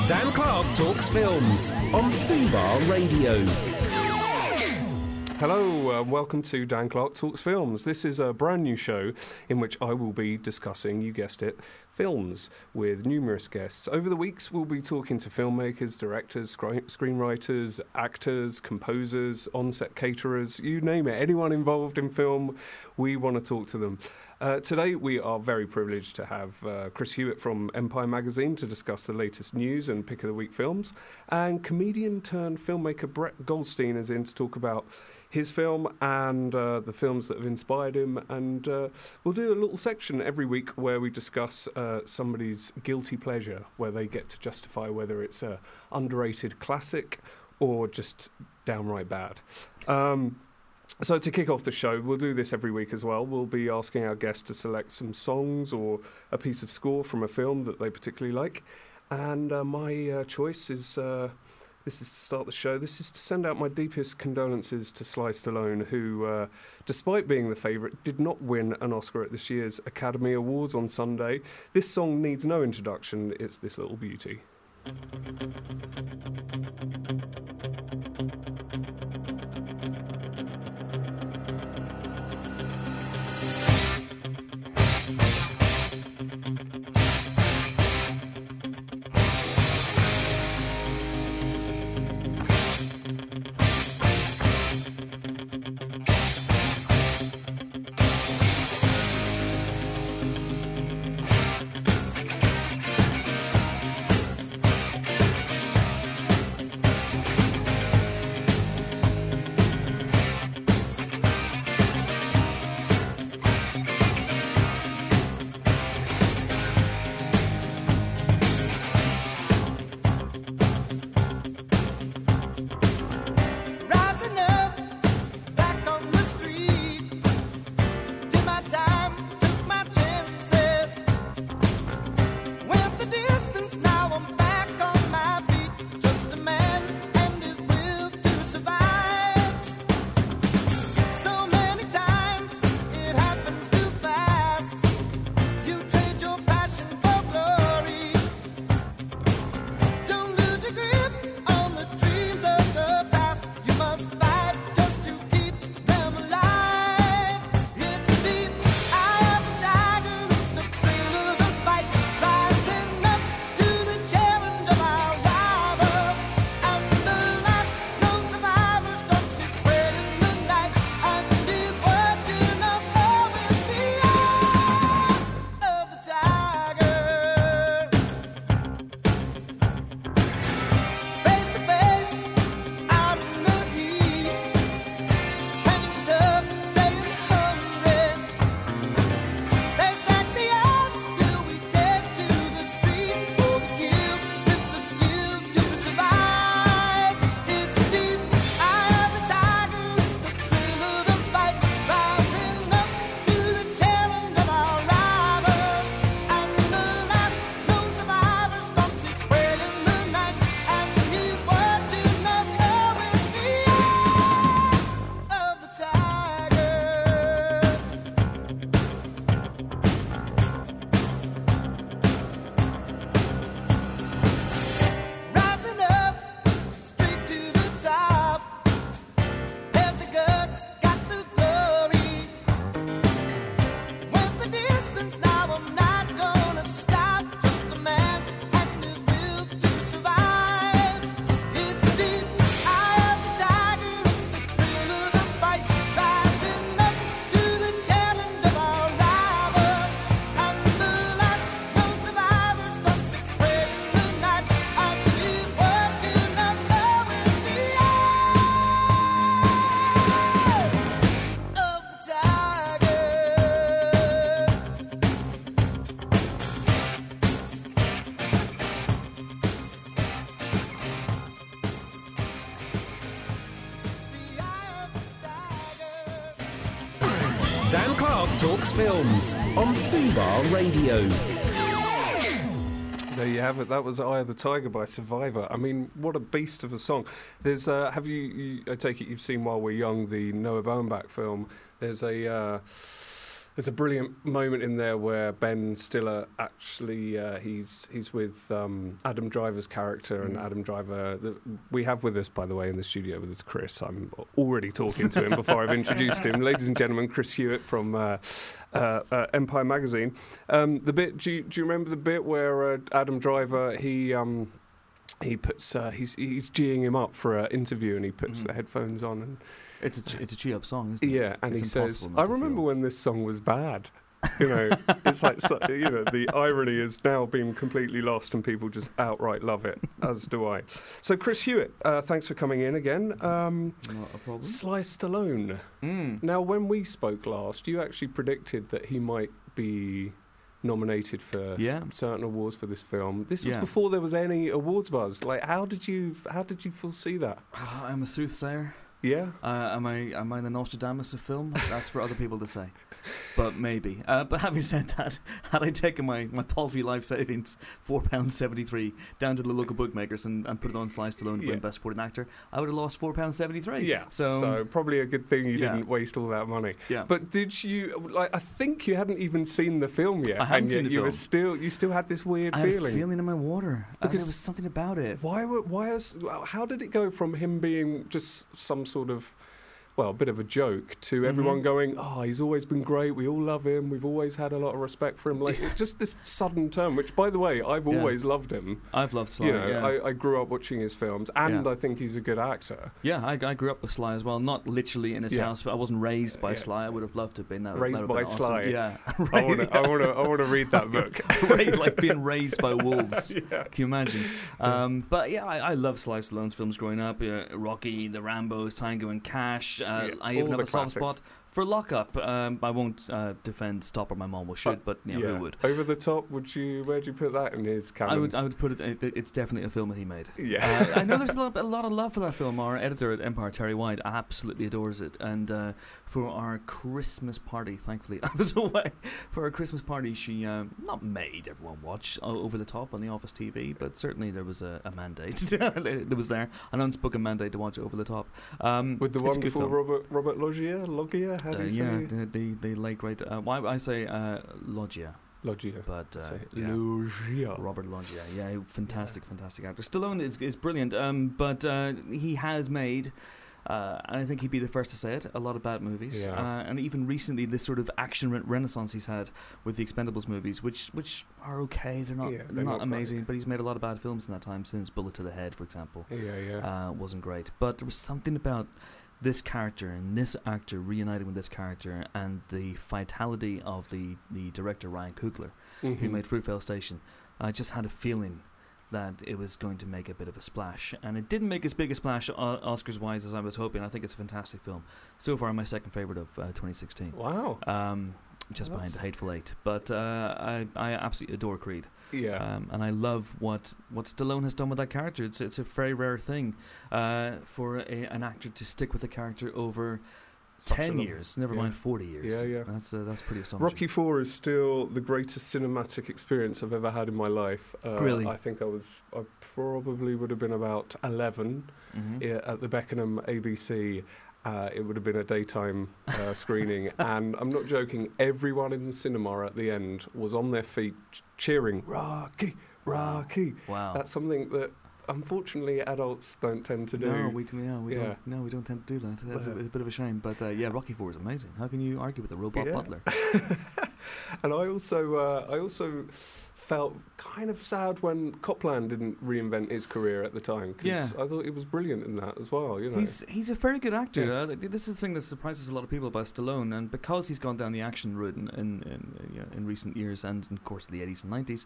Dan Clark Talks Films on Fubar Radio. Hello, welcome to Dan Clark Talks Films. This is a brand new show in which I will be discussing, you guessed it, films with numerous guests. Over the weeks, we'll be talking to filmmakers, directors, screenwriters, actors, composers, on-set caterers, you name it. Anyone involved in film, we want to talk to them. Today, we are very privileged to have Chris Hewitt from Empire Magazine to discuss the latest news and pick of the week films. And comedian-turned-filmmaker Brett Goldstein is in to talk about his film and the films that have inspired him. And we'll do a little section every week where we discuss somebody's guilty pleasure, where they get to justify whether it's a underrated classic or just downright bad. So to kick off the show, we'll do this every week as well. We'll be asking our guests to select some songs or a piece of score from a film that they particularly like. And my choice is, this is to start the show, this is to send out my deepest condolences to Sly Stallone, who, despite being the favourite, did not win an Oscar at this year's Academy Awards on Sunday. This song needs no introduction, it's this little beauty. Dan Clark Talks Films on Fubar Radio. There you have it. That was Eye of the Tiger by Survivor. I mean, what a beast of a song. There's, have you I take it you've seen While We're Young, the Noah Baumbach film. There's a There's a brilliant moment in there where Ben Stiller actually he's with Adam Driver's character, and Adam Driver we have with us, by the way, in the studio with us Chris. I'm already talking to him before I've introduced him. Ladies and gentlemen, Chris Hewitt from Empire Magazine. The bit, do you remember the bit where Adam Driver he puts he's geeing him up for an interview, and he puts the headphones on, and it's a cheer up song, isn't it? Yeah, and it's he says, "I remember when this song was bad." You know, it's like, the irony has now been completely lost, and people just outright love it, as do I. So, Chris Hewitt, thanks for coming in again. Not a problem. Sly Stallone. Now, when we spoke last, you actually predicted that he might be nominated for certain awards for this film. This was before there was any awards buzz. Like, how did you foresee that? I'm a soothsayer. Yeah. Am I the Nostradamus of film? That's for other people to say. But maybe. But having said that, had I taken my paltry life savings, £4.73, down to the local bookmakers and put it on Sly Stallone to win Best Supporting Actor, I would have lost £4.73. Yeah. So probably a good thing you didn't waste all that money. Yeah. But did you? I think you hadn't even seen the film yet. I hadn't seen the film. You still had this weird feeling. I had a feeling in my water. Because there was something about it. How did it go from him being just some sort of, a bit of a joke to everyone going, he's always been great, we all love him, we've always had a lot of respect for him. Like, just this sudden turn, which, by the way, I've always loved him. I've loved Sly, I grew up watching his films, and I think he's a good actor. Yeah, I grew up with Sly as well, not literally in his house, but I wasn't raised by Sly. I would have loved to have been that. Raised by awesome. Sly. Yeah. I want to read that book. Like being raised by wolves. Can you imagine? But yeah, I love Sly Stallone's films growing up. Rocky, The Rambos, Tango and Cash. I even have a soft spot for Lockup. I won't defend Stop or My Mom Will Shoot, but who would? Over the Top, where'd you put that in his canon? I would put it. It's definitely a film that he made. Yeah, I know there's a lot of love for that film. Our editor at Empire, Terry White, absolutely adores it. And for our Christmas party, thankfully, I was away for our Christmas party. She not made everyone watch Over the Top on the Office TV, but certainly there was a mandate. There was an unspoken mandate to watch Over the Top. With the wonderful Robert Loggia. How do you say? The late great. Why I say Loggia. Loggia. But Loggia. Robert Loggia. Yeah, fantastic actor. Stallone is brilliant. But he has made. And I think he'd be the first to say it, a lot of bad movies. And even recently, this sort of action renaissance he's had with the Expendables movies, which are okay. They're not amazing, great. But he's made a lot of bad films in that time since Bullet to the Head, for example. Wasn't great. But there was something about this character and this actor reuniting with this character and the vitality of the director Ryan Coogler, who made Fruitvale Station. I just had a feeling that it was going to make a bit of a splash, and it didn't make as big a splash Oscars wise as I was hoping. I think it's a fantastic film. So far my second favourite of 2016. Wow. Just behind The Hateful Eight. But I absolutely adore Creed. Yeah. And I love what Stallone has done with that character. It's a very rare thing for an actor to stick with a character over 10 years, never mind 40 years. Yeah. That's pretty astonishing. Rocky IV is still the greatest cinematic experience I've ever had in my life. Really? I think I probably would have been about 11 at the Beckenham ABC. It would have been a daytime screening, and I'm not joking, everyone in the cinema at the end was on their feet cheering, Rocky, Rocky. Wow. That's something that unfortunately adults don't tend to do. No, we don't tend to do that. That's a bit of a shame. But Rocky IV is amazing. How can you argue with the robot butler? And I also felt kind of sad when Copland didn't reinvent his career at the time, because I thought he was brilliant in that as well. He's a very good actor. This is the thing that surprises a lot of people about Stallone, and because he's gone down the action route in recent years, and of course in the 80s and 90s.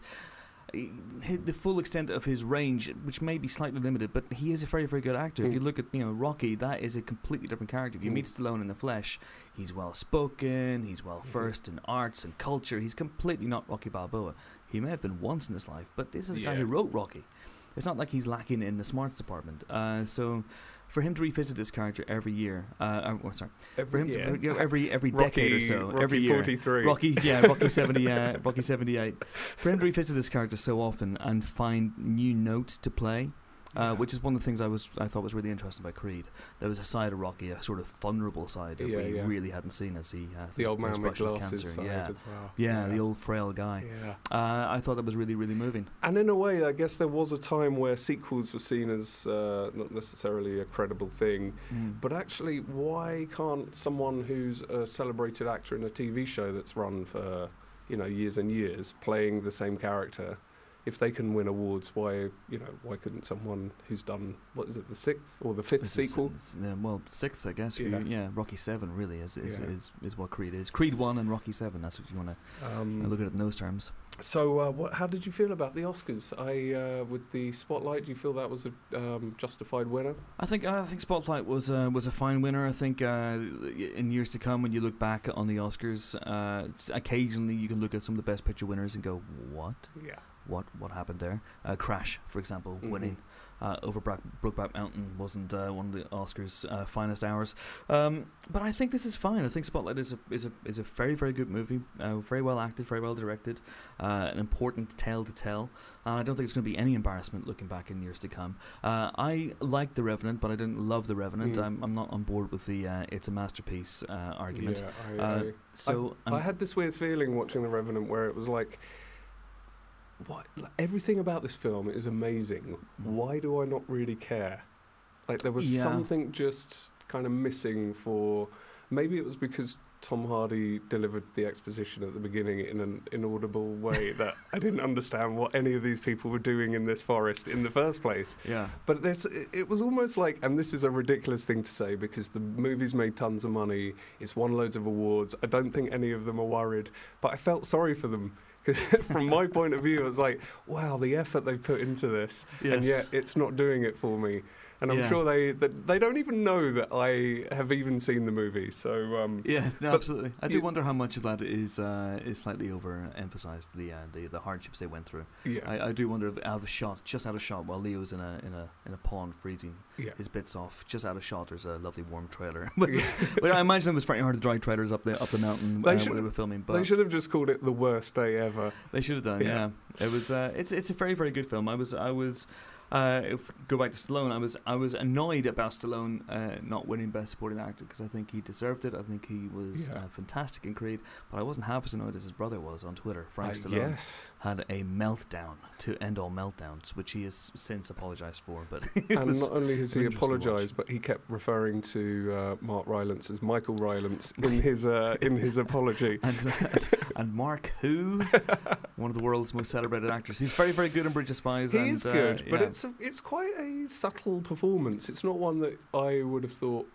The full extent of his range, which may be slightly limited, but he is a very, very good actor. If you look at Rocky, that is a completely different character. If you meet Stallone in the flesh, he's well spoken, he's well versed in arts and culture. He's completely not Rocky Balboa. He may have been once in his life, but this is the guy who wrote Rocky. It's not like he's lacking in the smarts department. So for him to revisit this character every year, every decade or so, Rocky every year, 43. Rocky 70, Rocky 78. For him to revisit this character so often and find new notes to play, which is one of the things I thought was really interesting about Creed. There was a side of Rocky, a sort of vulnerable side that we really hadn't seen as he has the old man with glasses cancer. side as well. Yeah, the old frail guy. Yeah. I thought that was really, really moving. And in a way, I guess there was a time where sequels were seen as not necessarily a credible thing, but actually, why can't someone who's a celebrated actor in a TV show that's run for years and years, playing the same character, if they can win awards, why couldn't someone who's done, what is it, the 6th or the 5th sequel? Well, 6th, I guess. Rocky 7 really is what Creed is. Creed 1 and Rocky 7. That's what you want to look at it in those terms. So, how did you feel about the Oscars? With the Spotlight, do you feel that was a justified winner? I think Spotlight was a fine winner. I think in years to come, when you look back on the Oscars, occasionally you can look at some of the Best Picture winners and go, "What? Yeah. What happened there?" Crash, for example, winning over Brokeback Mountain wasn't one of the Oscars' finest hours. But I think this is fine. I think Spotlight is a very, very good movie, very well acted, very well directed, an important tale to tell. I don't think it's going to be any embarrassment looking back in years to come. I liked The Revenant, but I didn't love The Revenant. I'm not on board with the it's a masterpiece argument. Yeah, I had this weird feeling watching The Revenant where it was like, everything about this film is amazing. Why do I not really care? Like, there was something just kind of missing for... Maybe it was because Tom Hardy delivered the exposition at the beginning in an inaudible way that I didn't understand what any of these people were doing in this forest in the first place. Yeah. But it was almost like, and this is a ridiculous thing to say because the movie's made tons of money, it's won loads of awards, I don't think any of them are worried, but I felt sorry for them. Because from my point of view, it was like, wow, the effort they've put into this, and yet it's not doing it for me. And I'm sure they don't even know that I have even seen the movie. So absolutely. I do wonder how much of that is slightly overemphasized, the hardships they went through. Yeah. I do wonder if out of shot while Leo's in a pond freezing his bits off, just out of shot, there's a lovely warm trailer. but I imagine it was pretty hard to drag trailers up the mountain when they were filming. But they should have just called it The Worst Day Ever. They should have done. Yeah. It was. It's a very, very good film. I was. If go back to Stallone, I was annoyed about Stallone not winning Best Supporting Actor because I think he deserved it. I think he was fantastic in Creed, but I wasn't half as annoyed as his brother was on Twitter. Frank Stallone had a meltdown to end all meltdowns, which he has since apologised for. But and not only has he apologised, but he kept referring to Mark Rylance as Michael Rylance in his apology. And Mark, who one of the world's most celebrated actors, he's very, very good in Bridge of Spies. He is good, but it's quite a subtle performance. It's not one that I would have thought,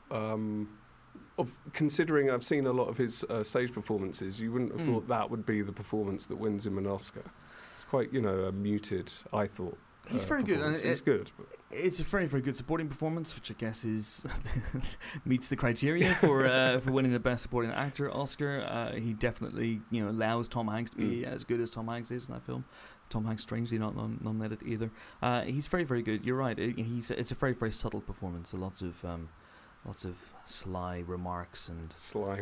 considering I've seen a lot of his stage performances, you wouldn't have thought that would be the performance that wins him an Oscar. It's quite, muted, I thought. He's very good. He's good. But it's a very, very good supporting performance, which I guess is meets the criteria for winning the Best Supporting Actor Oscar. He definitely, allows Tom Hanks to be as good as Tom Hanks is in that film. Tom Hanks, strangely not nominated either. He's very, very good. You're right. It's a very, very subtle performance. Lots of sly remarks and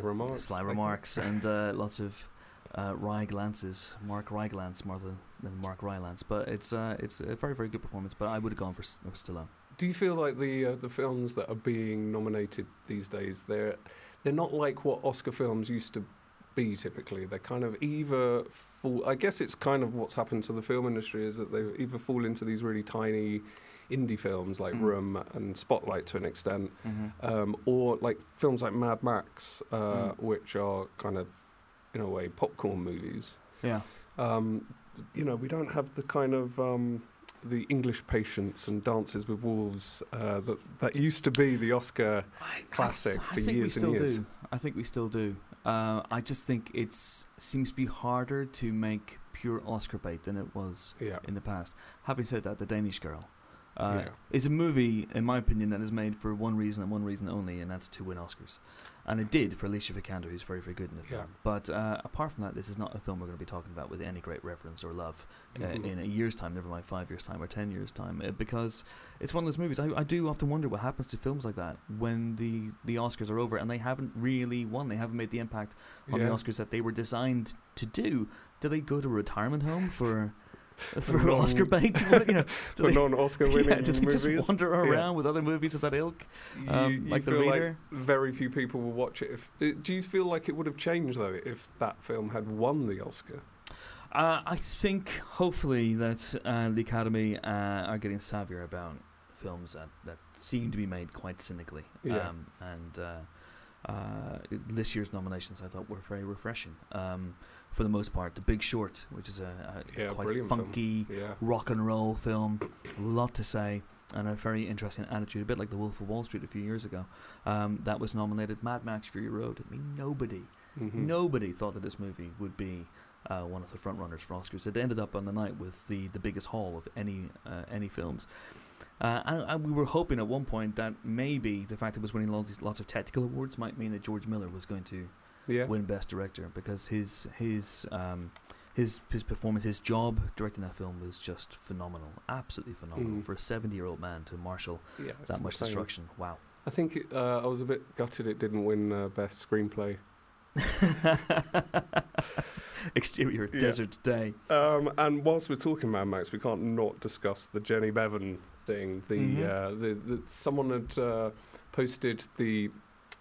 lots of wry glances. Mark Ryglance more than Mark Rylance. But it's a very, very good performance. But I would have gone for Stallone. Do you feel like the films that are being nominated these days, they're not like what Oscar films used to be typically? They're kind of either I guess it's kind of what's happened to the film industry is that they either fall into these really tiny indie films like Room and Spotlight to an extent, or like films like Mad Max, which are kind of, in a way, popcorn movies. Yeah. We don't have the kind of the English Patience and Dances with Wolves that used to be the Oscar classic for years and years. I think we still do. I just think it seems to be harder to make pure Oscar bait than it was in the past. Having said that, The Danish Girl is a movie, in my opinion, that is made for one reason and one reason only, and that's to win Oscars. And it did for Alicia Vikander, who's very, very good in the film. But apart from that, this is not a film we're going to be talking about with any great reverence or love in a year's time, never mind 5 years' time or 10 years' time, because it's one of those movies. I do often wonder what happens to films like that when the Oscars are over and they haven't really won. They haven't made the impact on the Oscars that they were designed to do. Do they go to a retirement home for for Oscar bait. For non-Oscar winning do they movies. just wander around with other movies of that ilk? You like The feel Reader? like very few people will watch it. Do you feel like it would have changed though if that film had won the Oscar? I think hopefully that the Academy are getting savvier about films that seem to be made quite cynically. Yeah. This year's nominations I thought were very refreshing. For the most part, The Big Short, which is a quite funky rock and roll film, a lot to say, and a very interesting attitude, a bit like The Wolf of Wall Street a few years ago. That was nominated. Mad Max Fury Road. I mean, nobody thought that this movie would be one of the front runners for Oscars. It ended up on the night with the biggest haul of any films. And we were hoping at one point that maybe the fact that it was winning lots of technical awards might mean that George Miller was going to win Best Director, because his performance, his job directing that film was just phenomenal, absolutely phenomenal. For a 70-year-old man to marshal that much destruction. Wow. I think I was a bit gutted it didn't win Best Screenplay. Exterior Desert Day. And whilst we're talking Mad Max, we can't not discuss the Jenny Bevan thing. Someone had posted the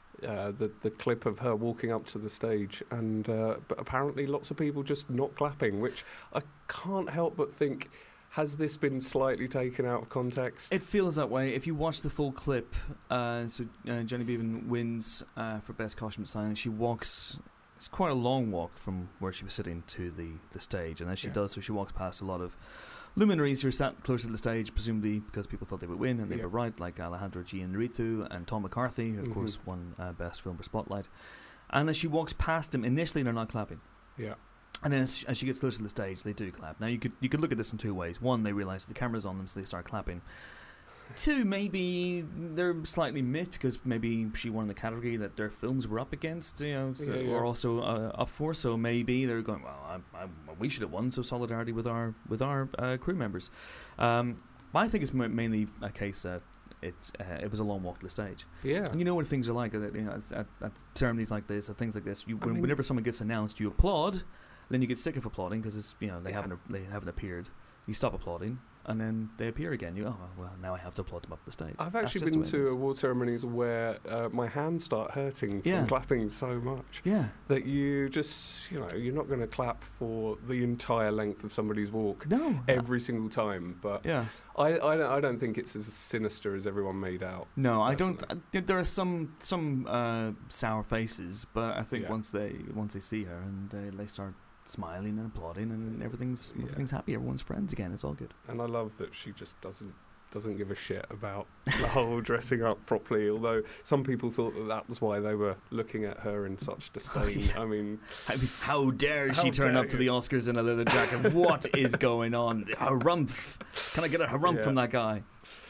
clip of her walking up to the stage, and but apparently lots of people just not clapping, which I can't help but think, has this been slightly taken out of context? It feels that way. If you watch the full clip, Jenny Bevan wins for Best Costume Design, and she walks. It's quite a long walk from where she was sitting to the stage, and as she does so, she walks past a lot of luminaries who are sat closer to the stage, presumably because people thought they would win, and they were right, like Alejandro Gianritu and Tom McCarthy, who of course won Best Film for Spotlight. And as she walks past them, initially they're not clapping. Yeah. And then as she gets closer to the stage, they do clap. Now you could look at this in two ways. One, they realise the camera's on them, so they start clapping. Two, maybe they're slightly miffed because maybe she won the category that their films were up against, or also up for. So maybe they're going, well, we should have won. So solidarity with our crew members. I think it's mainly a case that it was a long walk to the stage. Yeah, and you know what things are like. At ceremonies like this, at things like this, whenever someone gets announced, you applaud. Then you get sick of applauding because they haven't appeared. You stop applauding, and then they appear again. You go, oh, well, now I have to applaud them up the stage. I've actually been to award ceremonies where my hands start hurting from clapping so much that you just, you're not going to clap for the entire length of somebody's walk every single time. But I don't think it's as sinister as everyone made out. No, I don't. There are some sour faces, but I think once they see her and they start smiling and applauding, and everything's happy. Everyone's friends again. It's all good. And I love that she just doesn't give a shit about the whole dressing up properly. Although some people thought that was why they were looking at her in such disdain. I mean, how dare she turn up to the Oscars in a leather jacket? What is going on? Harumph! Can I get a harumph from that guy?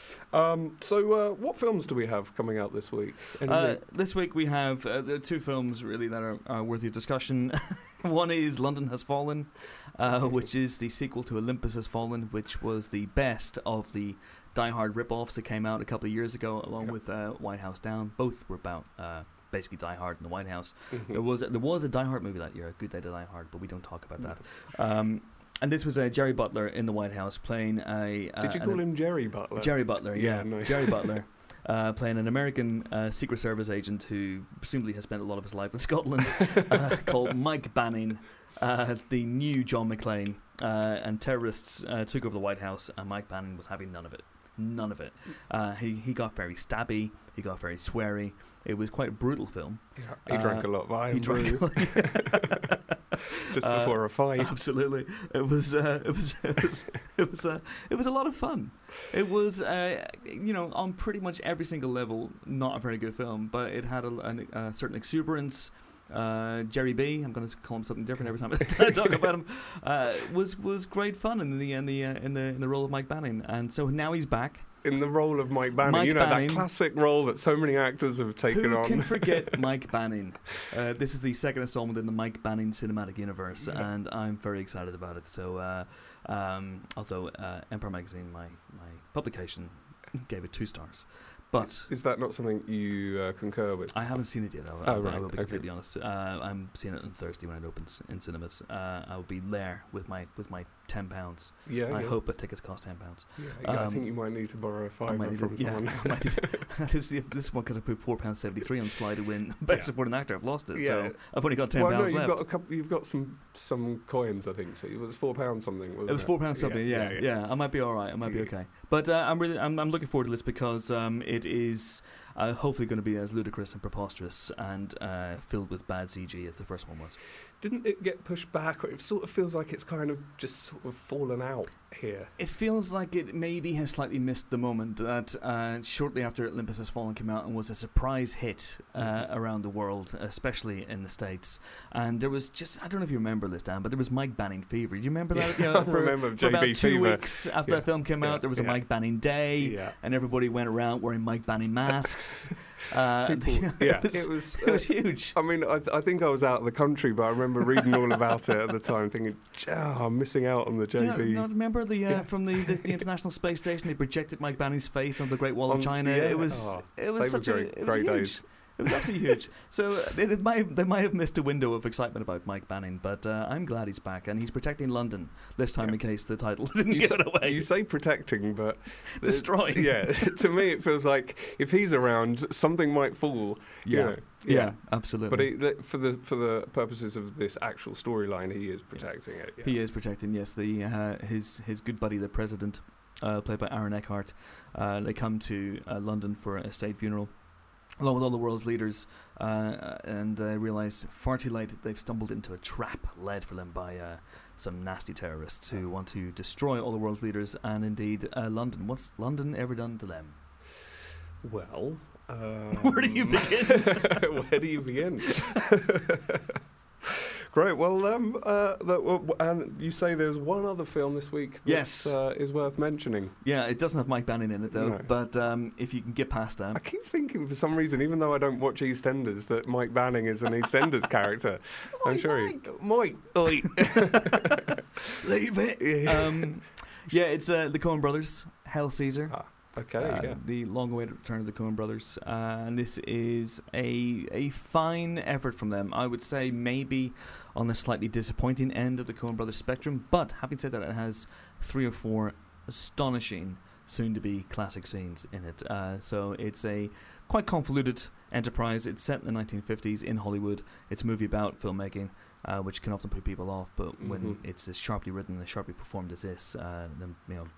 So what films do we have coming out this week? This week we have two films really that are worthy of discussion. One is London Has Fallen, which is the sequel to Olympus Has Fallen, which was the best of the Die Hard rip-offs that came out a couple of years ago, along with White House Down. Both were about basically Die Hard in the White House. There was a Die Hard movie that year, A Good Day to Die Hard, but we don't talk about that. And this was Jerry Butler in the White House playing a... Did you call him Jerry Butler? Jerry Butler, yeah. Nice. Jerry Butler. Playing an American Secret Service agent who presumably has spent a lot of his life in Scotland, called Mike Banning, the new John McClane. And terrorists took over the White House, and Mike Banning was having none of it. None of it. He got very stabby. He got very sweary. It was quite a brutal film. Yeah, he drank a lot of Iron Brew. Just before a fight. Absolutely, it was a lot of fun. It was on pretty much every single level not a very good film, but it had a certain exuberance. Jerry B, I'm going to call him something different every time I talk about him, was great fun in the role of Mike Banning, and so now he's back. In the role of Mike Banning, that classic role that so many actors have taken on. Who can forget Mike Banning? This is the second installment in the Mike Banning cinematic universe, and I'm very excited about it. So, although Empire Magazine, my publication, gave it 2 stars. But is that not something you concur with? I haven't seen it yet. I will be completely honest. I'm seeing it on Thursday when it opens in cinemas. I will be there with my £10. Yeah, I hope that tickets cost £10. Yeah, I think you might need to borrow a fiver from someone. This one, because I put £4.73 on Sly to win Best Supporting Actor. I've lost it, so I've only got £10 left. You've got some coins, I think. So it was £4 something. Wasn't it was £4 something. Yeah. I might be all right. I might be okay. But I'm looking forward to this because it is hopefully going to be as ludicrous and preposterous and filled with bad CG as the first one was. Didn't it get pushed back? Or it sort of feels like it's kind of just sort of fallen out here. It feels like it maybe has slightly missed the moment that shortly after Olympus Has Fallen came out and was a surprise hit around the world, especially in the States. And there was just, I don't know if you remember this, Dan, but there was Mike Banning fever. Do you remember that? I remember for about 2 fever. weeks after that film came out, there was a Mike Banning day, and everybody went around wearing Mike Banning masks. It was huge. I mean, I think I was out of the country, but I remember reading all about it at the time, thinking, I'm missing out on the JB. Do you not remember from the International Space Station, they projected Mike Banning's face on the Great Wall of China. It was such a great days. It was absolutely huge. So they might have missed a window of excitement about Mike Banning, but I'm glad he's back, and he's protecting London this time in case the title didn't give it away. You say protecting, but destroying. Yeah, to me it feels like if he's around, something might fall. Yeah, absolutely. But for the purposes of this actual storyline, he is protecting it. Yeah. He is protecting. Yes, his good buddy, the president, played by Aaron Eckhart. They come to London for a state funeral, along with all the world's leaders, and they realise far too late that they've stumbled into a trap led for them by some nasty terrorists who want to destroy all the world's leaders and indeed London. What's London ever done to them? Well, where do you begin? Where do you begin? Great. Well, and you say there's one other film this week that is worth mentioning. Yeah, it doesn't have Mike Banning in it, though. No. But if you can get past that. I keep thinking for some reason, even though I don't watch EastEnders, that Mike Banning is an EastEnders character. I'm sure Mike. Leave it. It's the Coen Brothers, Hail Caesar. Okay, the long-awaited return of the Coen Brothers, and this is a fine effort from them. I would say maybe on the slightly disappointing end of the Coen Brothers spectrum, but having said that, it has 3 or 4 astonishing, soon-to-be classic scenes in it. So it's a quite convoluted enterprise. It's set in the 1950s in Hollywood. It's a movie about filmmaking, which can often put people off, but when it's as sharply written and sharply performed as this, then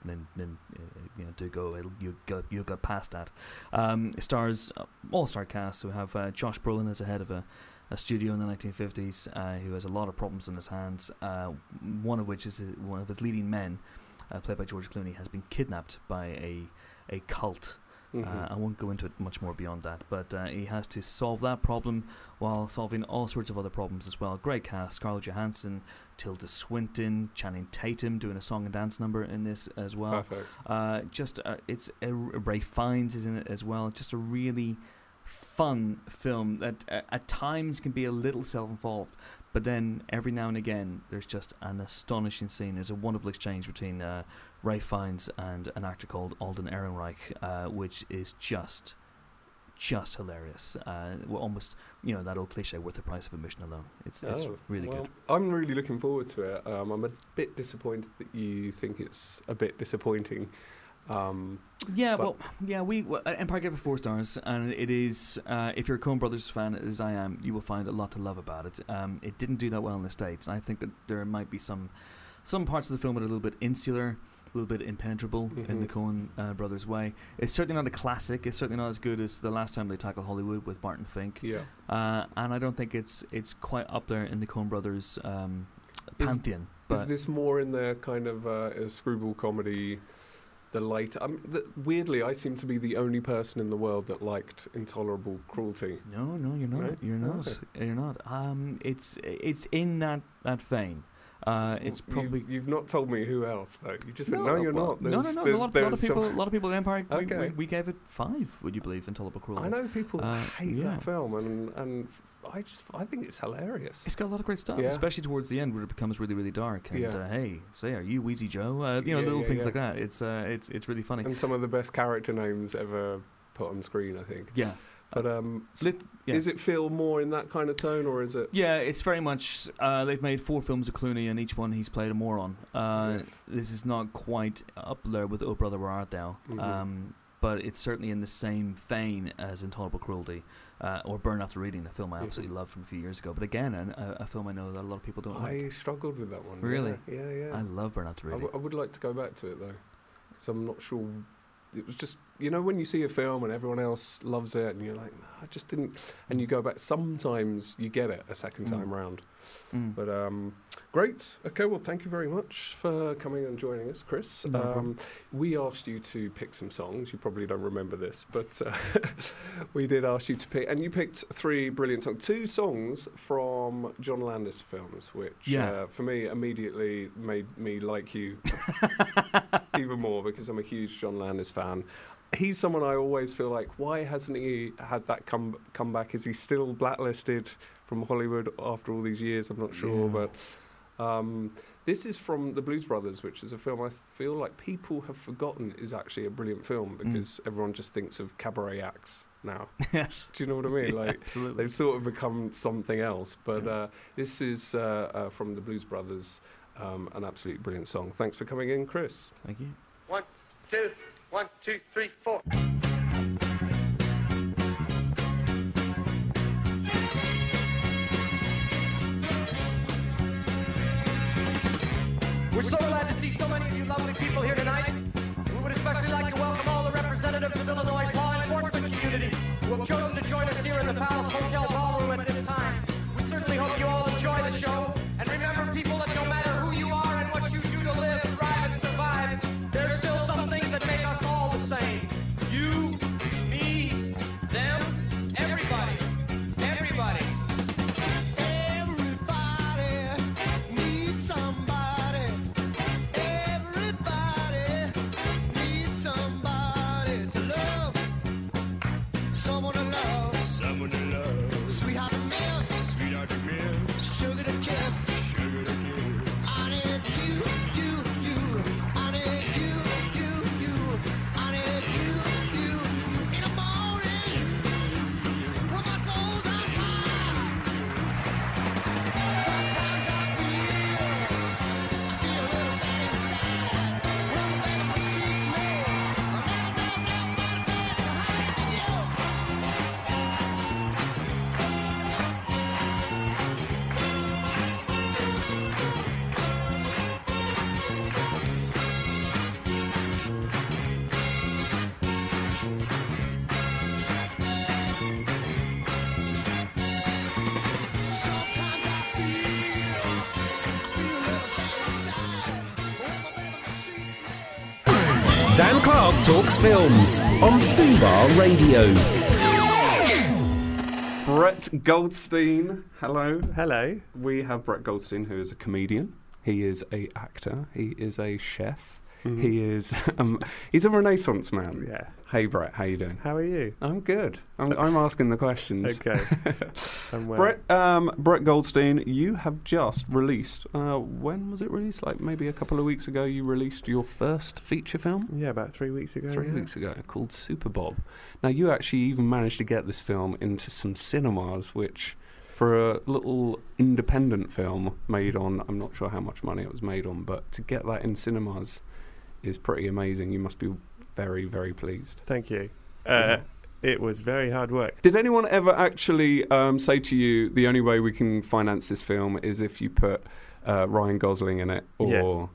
you go past that. It stars all-star cast. So we have Josh Brolin as the head of a studio in the 1950s, who has a lot of problems in his hands. One of which is one of his leading men, played by George Clooney, has been kidnapped by a cult. I won't go into it much more beyond that, but he has to solve that problem while solving all sorts of other problems as well. Great cast: Scarlett Johansson, Tilda Swinton, Channing Tatum doing a song and dance number in this as well. Perfect. It's Ray Fiennes is in it as well. Just a really fun film that at times can be a little self-involved, but then every now and again there's just an astonishing scene. There's a wonderful exchange between Ray Fiennes and an actor called Alden Ehrenreich, which is just hilarious. Almost, that old cliche, worth the price of admission alone. It's really good. I'm really looking forward to it. I'm a bit disappointed that you think it's a bit disappointing. Empire gave it 4 stars, and it is, if you're a Coen Brothers fan, as I am, you will find a lot to love about it. It didn't do that well in the States, and I think that there might be some parts of the film that are a little bit insular, a little bit impenetrable in the Coen Brothers way. It's certainly not a classic. It's certainly not as good as the last time they tackled Hollywood with Barton Fink. Yeah. And I don't think it's quite up there in the Coen Brothers pantheon. Is this more in the kind of a screwball comedy? The light. Weirdly, I seem to be the only person in the world that liked Intolerable Cruelty. No, you're not. Right? You're not. Okay. You're not. It's in that vein. It's probably you've not told me who else though. You just said you're not. No. A lot of people at Empire. Okay. We gave it 5. Would you believe? Intolerable Cruelty. I know people hate that film, and I think it's hilarious. It's got a lot of great stuff, especially towards the end where it becomes really, really dark. And are you Wheezy Joe? Little things like that. It's really funny. And some of the best character names ever put on screen, I think. Yeah. But is it feel more in that kind of tone, or is it? Yeah, it's very much. They've made 4 films of Clooney, and each one he's played a moron. This is not quite up there with Oh Brother Where Art Thou, but it's certainly in the same vein as Intolerable Cruelty or Burn After Reading, a film I absolutely loved from a few years ago. But again, a film I know that a lot of people don't like. I struggled with that one. Really? Yeah. I love Burn After Reading. I would like to go back to it though, because I'm not sure. It was just, when you see a film and everyone else loves it and you're like, no, I just didn't. And you go back, sometimes you get it a second time round. But great. Okay, well, thank you very much for coming and joining us, Chris. We asked you to pick some songs. You probably don't remember this, but we did ask you to pick. And you picked 3 brilliant songs. 2 songs from John Landis films, which for me immediately made me like you even more, because I'm a huge John Landis fan. He's someone I always feel like, why hasn't he had that come back? Is he still blacklisted from Hollywood after all these years? I'm not sure, but this is from The Blues Brothers, which is a film I feel like people have forgotten is actually a brilliant film, because everyone just thinks of cabaret acts now. Yes. Do you know what I mean? Yeah, like, absolutely. they've sort of become something else. But this is from The Blues Brothers, an absolutely brilliant song. Thanks for coming in, Chris. Thank you. 1, 2, 1, 2, 3, 4. We're so glad to see so many of you lovely people here tonight. We would especially like to welcome all the representatives of Illinois' law enforcement community who have chosen to join us here in the Palace Hotel Ballroom at this time. We certainly hope you all enjoy the show. And remember, people, that no matter who you are and what you do to live, thrive, and survive, there's still some things that make us all the same. You, me, them, everybody. Everybody. Dan Clark Talks Films on Fubar Radio. Brett Goldstein, hello. Hello. We have Brett Goldstein, who is a comedian. He is a actor. He is a chef. He is he's a Renaissance man. Yeah. Hey Brett, how you doing? How are you? I'm good. I'm asking the questions. Okay. I'm well. Brett Goldstein, you have just released. When was it released? Like maybe a couple of weeks ago. You released your first feature film. Yeah, about 3 weeks ago. 3 weeks ago, called Super Bob. Now you actually even managed to get this film into some cinemas, which, for a little independent film made on, I'm not sure how much money it was made on, but to get that in cinemas is pretty amazing. You must be very, very pleased. Thank you. It was very hard work. Did anyone ever actually say to you, the only way we can finance this film is if you put Ryan Gosling in it? Or,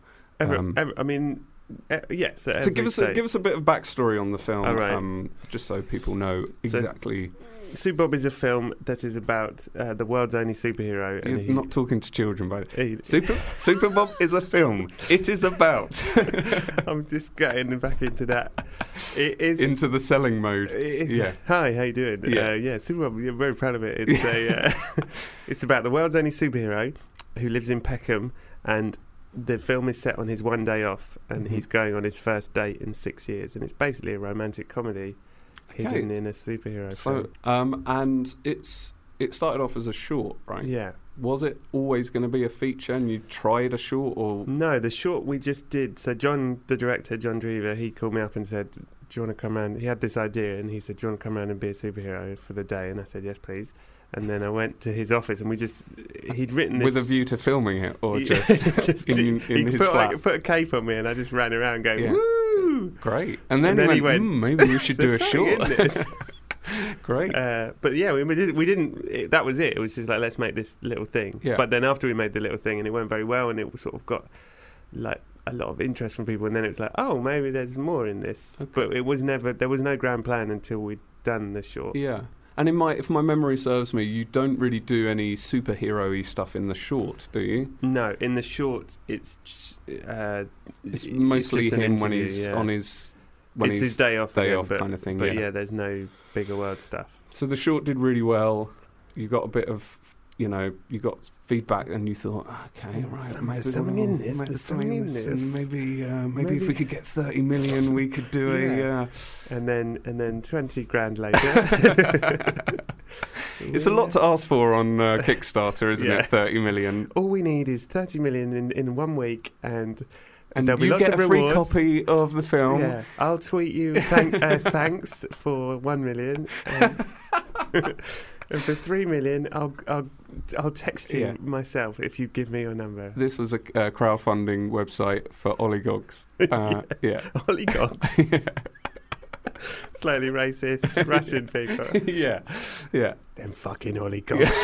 yes. Yes. So give us a bit of backstory on the film, right. Just so people know exactly. Super Bob is a film that is about the world's only superhero. You're not talking to children, by the way. Super Bob is a film. It is about. I'm just getting back into that. It is into the selling mode. It is. Yeah. Hi, how you doing? Yeah. Super Bob. You're very proud of it. It's it's about the world's only superhero who lives in Peckham, and the film is set on his one day off, and he's going on his first date in 6 years, and it's basically a romantic comedy. Hidden in a superhero film. And it started off as a short, right? Yeah. Was it always going to be a feature and you tried a short? Or No, the short we just did. So the director, John Drever, he called me up and said, do do you want to come around? He had this idea, and he said, do you want to come around and be a superhero for the day? And I said, yes, please. And then I went to his office, and he'd written this... With a view to filming it, or Yeah, just in his flat? Put a cape on me, and I just ran around going, woo! Great. And then he went, maybe we should do a short. Great. But yeah, we didn't. That was it. It was just like, let's make this little thing. Yeah. But then after we made the little thing, and it went very well, and it sort of got like a lot of interest from people, and then it was like, oh, maybe there's more in this. Okay. But it was never. There was no grand plan until we'd done the short. Yeah. And if my memory serves me, you don't really do any superhero-y stuff in the short, do you? No, in the short, it's mostly just an him when interview, he's yeah. on his... It's his day off again, but, kind of thing. But yeah, there's no bigger world stuff. So the short did really well. You got a bit of, you got feedback, and you thought, okay, right, maybe there's something in this. There's something in this. And maybe if we could get 30 million, we could do Yeah. And then 20 grand later. It's a lot to ask for on Kickstarter, isn't Yeah. it? 30 million. All we need is 30 million in 1 week, and there'll be you lots get of a free rewards. copy of the film. Yeah, I'll tweet you thanks for 1 million. And for 3 million, I'll text you myself if you give me your number. This was a crowdfunding website for oligogs. Yeah. Oligogs. Slightly racist Russian people. Yeah. Them fucking oligogs.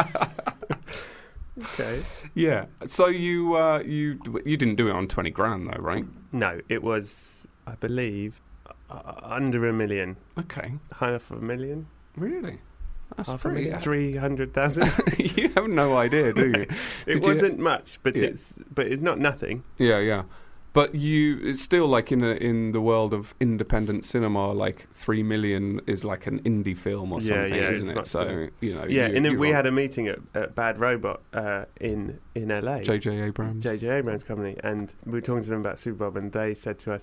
Okay. Yeah. So you didn't do it on 20 grand though, right? No, it was, I believe, under $1 million. Okay. Half a million. Really? That's Half a pretty. million. 300,000. You have no idea, do you? It wasn't much, but it's not nothing. Yeah. But it's still like in the world of independent cinema, like 3 million is like an indie film or something, isn't it? So we had a meeting at Bad Robot in LA. J.J. Abrams' company, and we were talking to them about Super Bob, and they said to us,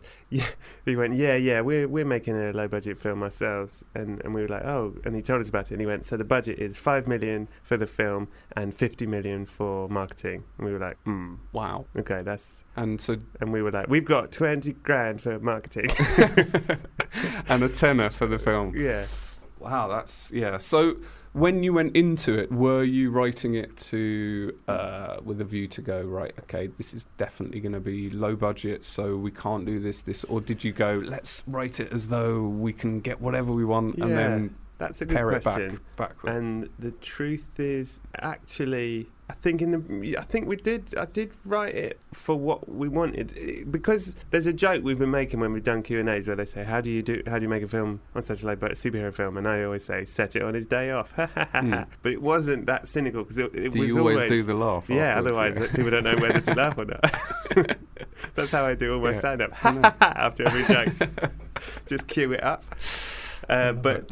we're making a low budget film ourselves, and we were like, oh, and he told us about it, and he went, so the budget is 5 million for the film and 50 million for marketing, and we were like, wow, okay, that's. And we were like, we've got 20 grand for marketing. And a tenner for the film. Yeah. Wow, So when you went into it, were you writing it with a view to go, right, okay, this is definitely going to be low budget, so we can't do this, or did you go, let's write it as though we can get whatever we want and then that's a good pair question. it back? And the truth is, actually, I did write it for what we wanted, because there's a joke we've been making when we've done Q&As where they say, how do you make a film on such a low budget, superhero film? And I always say, set it on his day off. But it wasn't that cynical, because it was you always do the laugh? Yeah, afterwards, otherwise people don't know whether to laugh or not. That's how I do all my stand-up. After every joke, just cue it up. But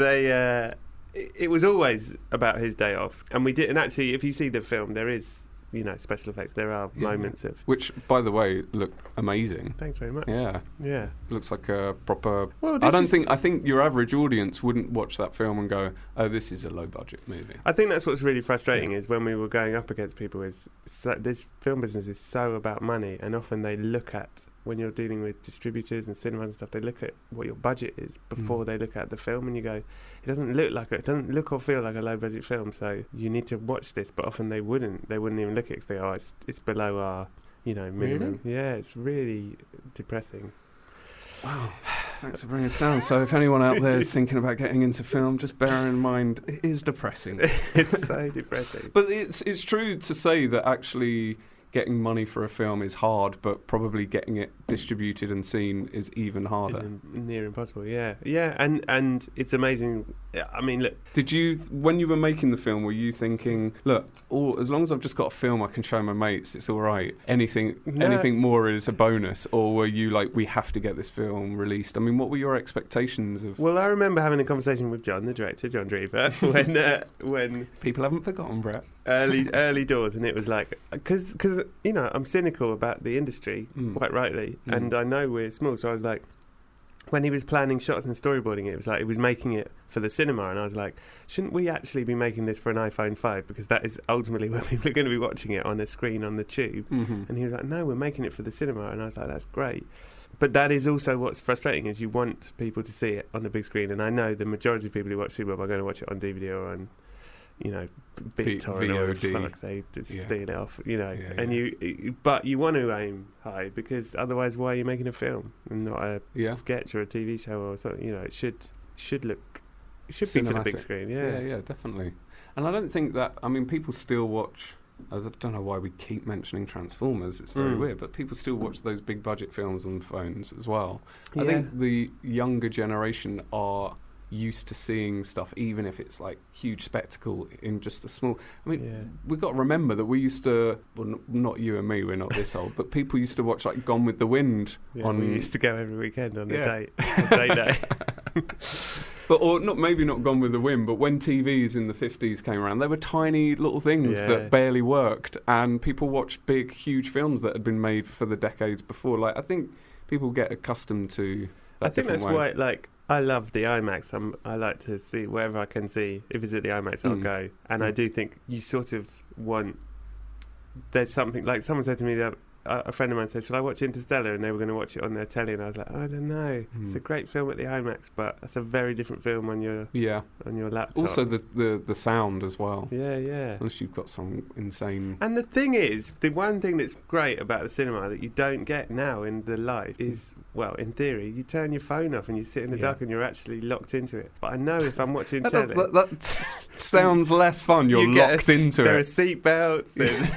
it was always about his day off, and we did. And actually, if you see the film, there is, special effects. There are moments of which, by the way, look amazing. Thanks very much. Yeah. Looks like a proper. Well, I think your average audience wouldn't watch that film and go, "Oh, this is a low budget movie." I think that's what's really frustrating is when we were going up against people. This film business is so about money, and often they look at, when you're dealing with distributors and cinemas and stuff, they look at what your budget is before they look at the film, and you go, it doesn't look or feel like a low budget film, so you need to watch this. But often they wouldn't even look at it because they go, it's below our minimum. Really? Yeah, it's really depressing. Wow, thanks for bringing us down. So if anyone out there is thinking about getting into film, just bear in mind it is depressing. It's so depressing. But it's true to say that actually getting money for a film is hard, but probably getting it distributed and seen is even harder. It's near impossible. Yeah, and it's amazing. I mean, look. Did you, when you were making the film, were you thinking, look, as long as I've just got a film I can show my mates, it's all right. Anything more is a bonus, or were you like, we have to get this film released? I mean, what were your expectations of? Well, I remember having a conversation with John, the director, John Drever, when people haven't forgotten, Brett. early doors, and it was like, because I'm cynical about the industry, quite rightly, and I know we're small, so I was like, when he was planning shots and storyboarding it was like he was making it for the cinema, and I was like, shouldn't we actually be making this for an iPhone 5, because that is ultimately where people are going to be watching it, on a screen on the tube. And he was like, no, we're making it for the cinema, and I was like, that's great. But that is also what's frustrating, is you want people to see it on the big screen, and I know the majority of people who watch Super Bowl are going to watch it on DVD or on, BitTorrent or VOD. they just Yeah. steal it off, Yeah, and but you want to aim high, because otherwise why are you making a film and not a sketch or a TV show or something? It should be for the big Cinematic. screen. Yeah, definitely. And I don't think that, people still watch, I don't know why we keep mentioning Transformers, it's very weird, but people still watch those big budget films on phones as well. I think the younger generation are used to seeing stuff, even if it's like huge spectacle in just a small... we've got to remember that we used to, well, not you and me, we're not this old, but people used to watch like Gone with the Wind. We used to go every weekend on a date day. Or maybe not Gone with the Wind, but when TVs in the 50s came around, they were tiny little things that barely worked, and people watched big, huge films that had been made for the decades before. Like, I think people get accustomed to that. I think that's way. why, I love the IMAX. I like to see wherever I can see. If it's at the IMAX, I'll go. And I do think you sort of want... There's something... Like, someone said to me that... a friend of mine said, "Should I watch Interstellar?" And they were going to watch it on their telly, and I was like, "I don't know. It's a great film at the IMAX, but it's a very different film on your laptop." Also, the sound as well. Yeah. Unless you've got some insane. And the thing is, the one thing that's great about the cinema that you don't get now in the life is, well, in theory, you turn your phone off and you sit in the dark and you're actually locked into it. But I know if I'm watching telly, that sounds less fun. You're locked into it. There are seatbelts.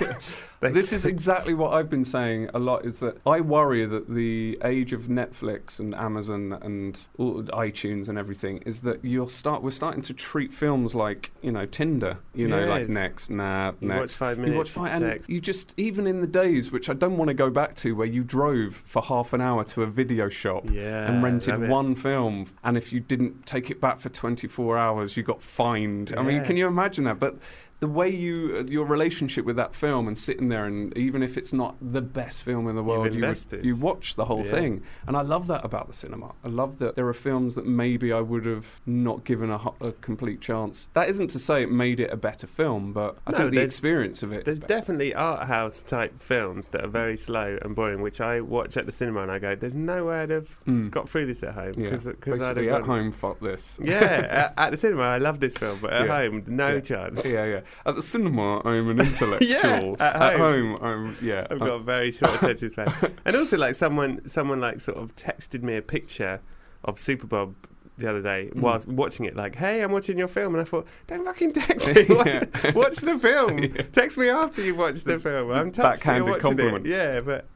This is exactly what I've been saying a lot, is that I worry that the age of Netflix and Amazon and iTunes and everything is that we're starting to treat films like, Tinder, like next. You watch 5 minutes, and you just, even in the days, which I don't want to go back to, where you drove for half an hour to a video shop and rented one film, and if you didn't take it back for 24 hours, you got fined. Can you imagine that? But the way your relationship with that film, and sitting there, and even if it's not the best film in the world, you watch the whole thing. And I love that about the cinema. I love that there are films that maybe I would have not given a complete chance. That isn't to say it made it a better film, but I think the experience of it. There's definitely art house type films that are very slow and boring, which I watch at the cinema and I go, "There's no way I'd have got through this at home." Because at home, fuck this. Yeah, at the cinema I love this film, but at home, no chance. Yeah. At the cinema, I'm an intellectual. At home, I've got a very short attention span. And also, like, someone like sort of texted me a picture of Super Bob the other day whilst watching it, like, "Hey, I'm watching your film," and I thought, "Don't fucking text me. Watch the film. Text me after you watch the film. I'm texting watching compliment. it." Yeah, but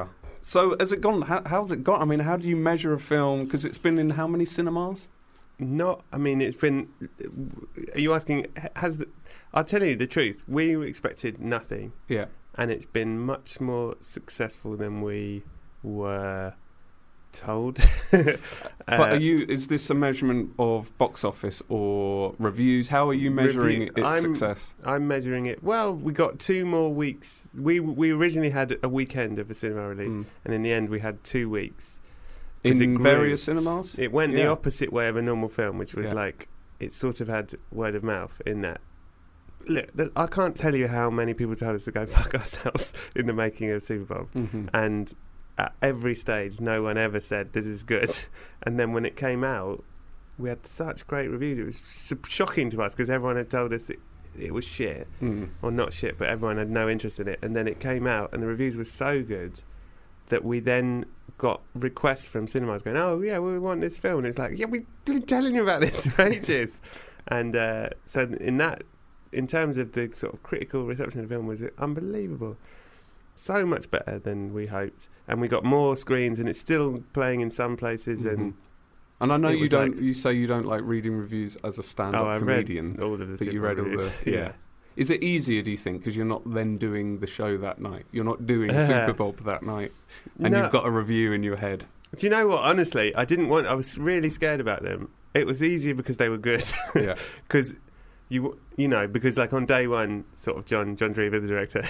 So has it gone? How's it gone? How do you measure a film? Because it's been in how many cinemas? It's been... Are you asking... I'll tell you the truth. We expected nothing. Yeah. And it's been much more successful than we were told. But is this a measurement of box office or reviews? How are you measuring its success? I'm measuring it... Well, we got 2 more weeks. We originally had a weekend of a cinema release, and in the end we had 2 weeks. In various cinemas? It went the opposite way of a normal film, which was like, it sort of had word of mouth in that. Look, I can't tell you how many people told us to go fuck ourselves in the making of Super Bowl. And at every stage, no one ever said, "This is good." And then when it came out, we had such great reviews. It was shocking to us, because everyone had told us it was shit. Or not shit, but everyone had no interest in it. And then it came out, and the reviews were so good that we then got requests from cinemas going, "Oh yeah, we want this film." And it's like, "Yeah, we've been telling you about this for ages." And so in terms of the sort of critical reception of the film, was unbelievable. So much better than we hoped. And we got more screens, and it's still playing in some places. And I know you don't. You say you don't like reading reviews as a stand-up comedian. Read all of the but you read reviews. All the Is it easier, do you think, because you're not then doing the show that night? You're not doing Super Bowl that night, and you've got a review in your head. Do you know what? Honestly, I was really scared about them. It was easier because they were good. Yeah. Because because like on day one, sort of John Drever, the director,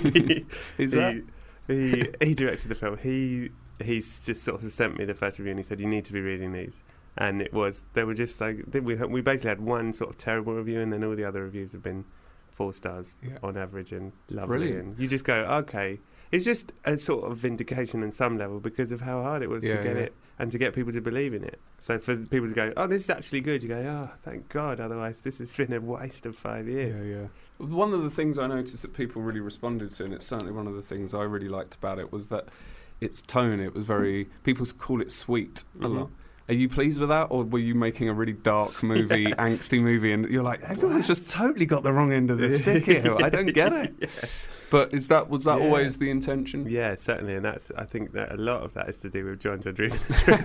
he directed the film. He's just sort of sent me the first review, and he said, "You need to be reading these." And they were just like, we basically had one sort of terrible review, and then all the other reviews have been 4 stars on average and lovely. Brilliant. And you just go, okay. It's just a sort of vindication on some level because of how hard it was to get it and to get people to believe in it. So for people to go, oh, this is actually good, you go, oh, thank God, otherwise this has been a waste of 5 years. Yeah. One of the things I noticed that people really responded to, and it's certainly one of the things I really liked about it, was that its tone, it was very, people call it sweet a lot. Are you pleased with that, or were you making a really dark movie, angsty movie, and you're like, everyone's just totally got the wrong end of the stick here. I don't get it. Yeah. But was that always the intention? Yeah, certainly, and I think that a lot of that is to do with John Rodriguez.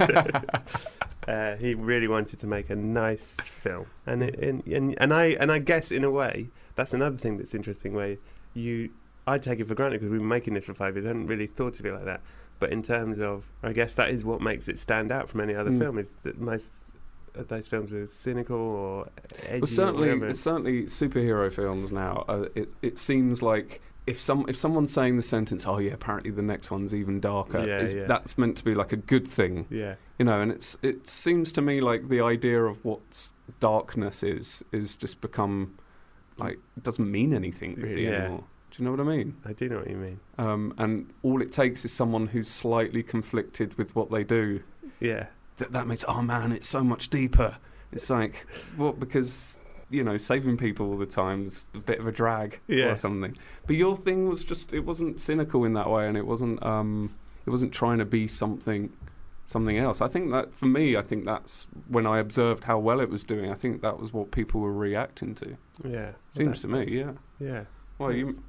He really wanted to make a nice film, and I guess in a way that's another thing that's interesting. Where I take it for granted because we've been making this for 5 years. I hadn't really thought of it like that. But in terms of, I guess that is what makes it stand out from any other film, is that most of those films are cynical or edgy. Well, certainly superhero films now, it seems like if someone's saying the sentence, oh yeah, apparently the next one's even darker, that's meant to be like a good thing. Yeah. And it seems to me like the idea of what darkness is just become, like, it doesn't mean anything really anymore. Do you know what I mean? I do know what you mean. And all it takes is someone who's slightly conflicted with what they do. Yeah. That makes, oh man, it's so much deeper. It's like, well, because, saving people all the time is a bit of a drag or something. But your thing was just, it wasn't cynical in that way, and it wasn't trying to be something else. I think that, for me, that's when I observed how well it was doing, I think that was what people were reacting to. Yeah. Seems to me, Yeah. Well,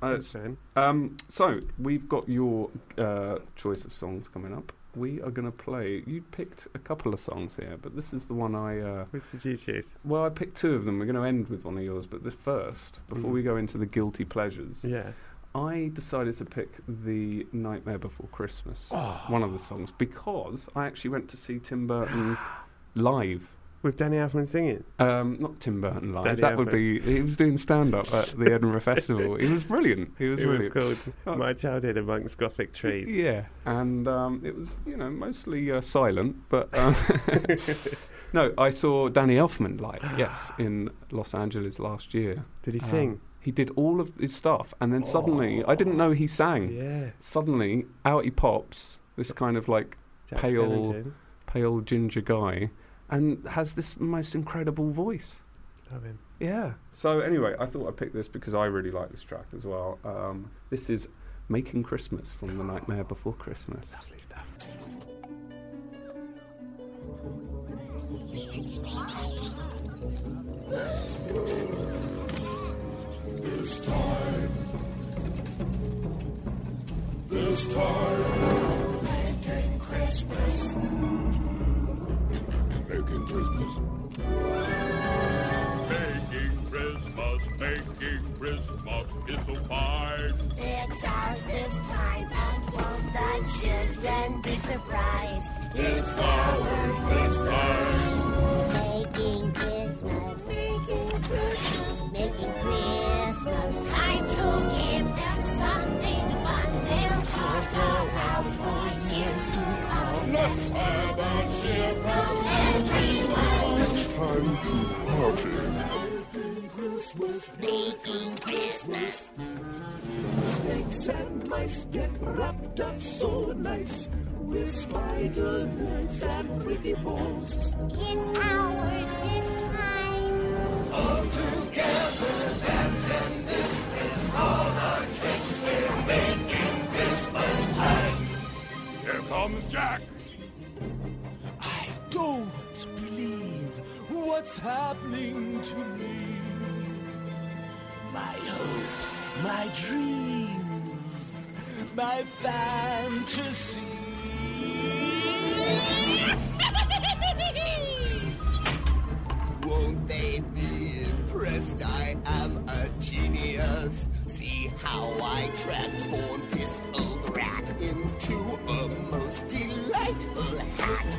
so we've got your choice of songs coming up. We are going to play. You picked a couple of songs here, but this is the one I. Which did you choose? Well, I picked two of them. We're going to end with one of yours, but before we go into the guilty pleasures, I decided to pick the Nightmare Before Christmas, one of the songs, because I actually went to see Tim Burton live. With Danny Elfman singing? Not Tim Burton live. Danny that Elfman. Would be... He was doing stand-up at the Edinburgh Festival. He was brilliant. It was called My Childhood Amongst Gothic Trees. Yeah, and it was, mostly silent, but... No, I saw Danny Elfman live, yes, in Los Angeles last year. Did he sing? He did all of his stuff, and then suddenly... I didn't know he sang. Yeah. Suddenly, out he pops, this kind of, like, pale ginger guy... and has this most incredible voice. Love him. Yeah. So anyway, I thought I'd pick this because I really like this track as well. This is Making Christmas from The Nightmare Before Christmas. Lovely stuff. This time, making Christmas. Making Christmas. Making Christmas is so fine. It's ours this time, and won't the children be surprised? It's ours this time. Making Christmas. Making Christmas. Making Christmas. Time to give them something fun. They'll talk about for years to come. Let's have a cheer from everyone. It's time to party. Making Christmas. Snakes and mice get wrapped up so nice with spider legs and wiggy balls. It's ours this time. All together, dancing this with all our tricks. We're making Christmas time. Here comes Jack. I don't believe what's happening to me. My hopes, my dreams, my fantasy. Won't they be impressed? I am a genius. See how I transform this old rat into a most delightful hat.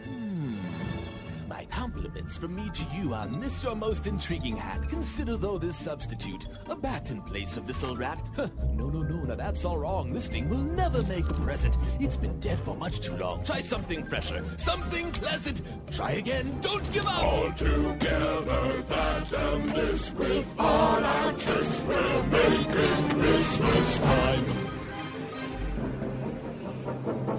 My compliments from me to you on this your most intriguing hat. Consider, though, this substitute a bat in place of this old rat. No, now that's all wrong. This thing will never make a present. It's been dead for much too long. Try something fresher, something pleasant. Try again, don't give up. All together, that and this with all our tricks. We're making Christmas time.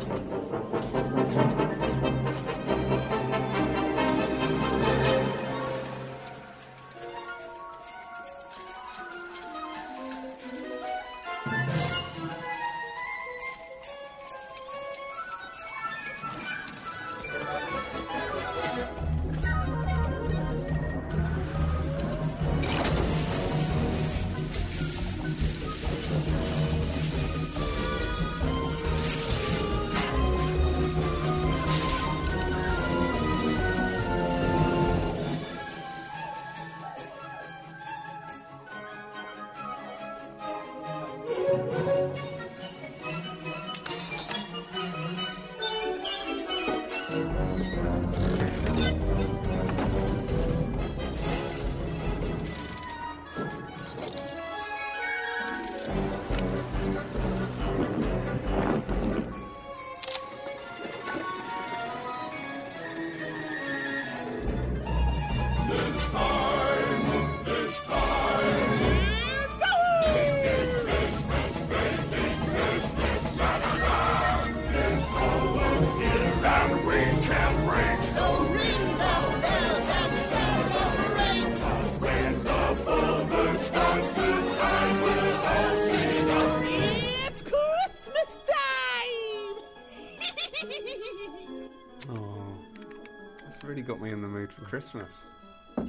Really got me in the mood for Christmas. Are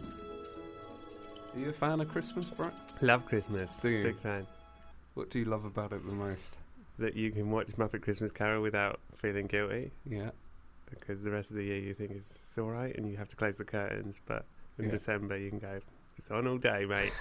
you a fan of Christmas, Brett? Love Christmas. Do you? Big fan. What do you love about it the most? That you can watch Muppet Christmas Carol without feeling guilty. Yeah. Because the rest of the year you think it's all right and you have to close the curtains, but in December you can go, it's on all day, mate.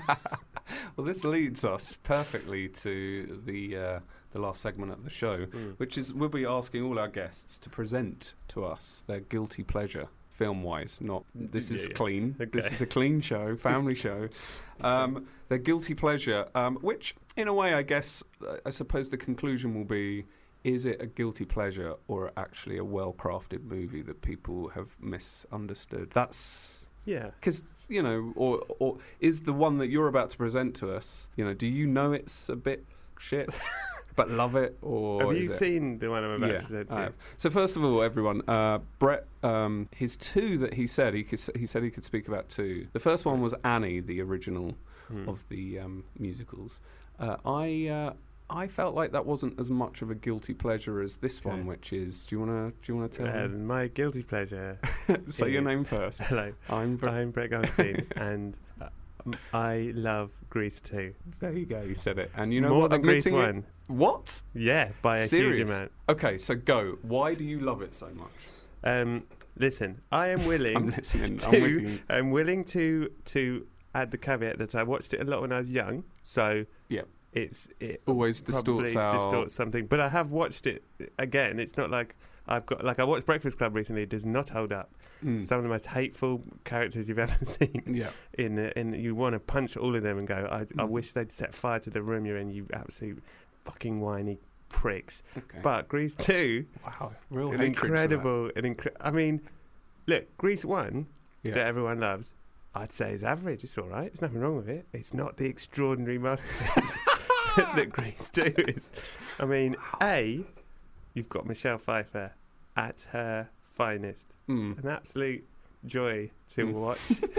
Well, this leads us perfectly to the last segment of the show, which is we'll be asking all our guests to present to us their guilty pleasure, film-wise. Not this is clean. Okay. This is a clean show, family show. Their guilty pleasure, which in a way, I guess, I suppose the conclusion will be: is it a guilty pleasure or actually a well-crafted movie that people have misunderstood? That's. Yeah. Because, you know, or is the one that you're about to present to us, you know, do you know it's a bit shit but love it? Or have you seen the one I'm about to present to you? So first of all, everyone, Brett, his two that he said he said he could speak about two. The first one was Annie, the original of the musicals. I felt like that wasn't as much of a guilty pleasure as this one, which is. Do you wanna tell? My guilty pleasure. Say your name first. Hello, I'm Brett Goldstein, and I love Grease 2. There you go. You said it, and you know more what? than Grease 1. What? Yeah, by a huge amount. Okay, so go. Why do you love it so much? Listen, I am willing. I'm listening. I'm willing to add the caveat that I watched it a lot when I was young. So yeah. It always distorts something, but I have watched it again. It's not like I watched Breakfast Club recently. It does not hold up. Some of the most hateful characters you've ever seen. Yeah, in you want to punch all of them and go. I wish they'd set fire to the room you're in. You absolute fucking whiny pricks. Okay. But Grease 2, wow, real incredible. I mean, look, Grease 1 that everyone loves. I'd say is average. It's all right. There's nothing wrong with it. It's not the extraordinary masterpiece that Grease 2 is. I mean, you've got Michelle Pfeiffer at her finest. An absolute joy to watch.